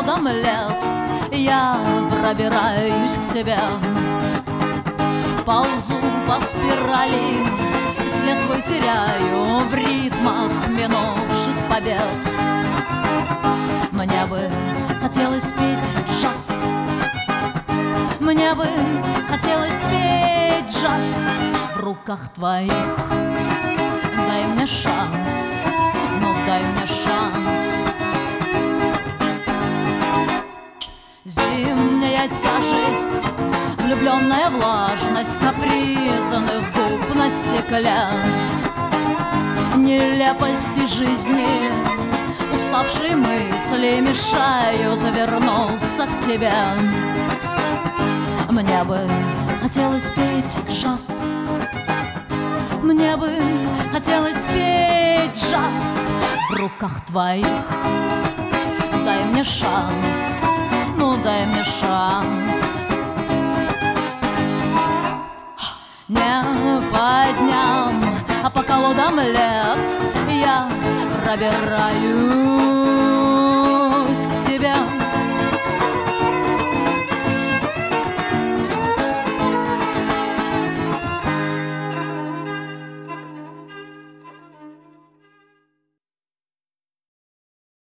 колодам лет я пробираюсь к тебе. Ползу по спирали, и след твой теряю в ритмах минувших побед. Мне бы хотелось петь джаз, мне бы хотелось петь джаз в руках твоих. Дай мне шанс, ну дай мне шанс. Зимняя тяжесть, влюбленная влажность капризных губ на стекле, нелепости жизни, уставшие мысли мешают вернуться к тебе. Мне бы хотелось петь джаз, мне бы хотелось петь джаз в руках твоих. Дай мне шанс, ну дай мне шанс. Не по дням, а по колодам лет я пробираюсь к тебе.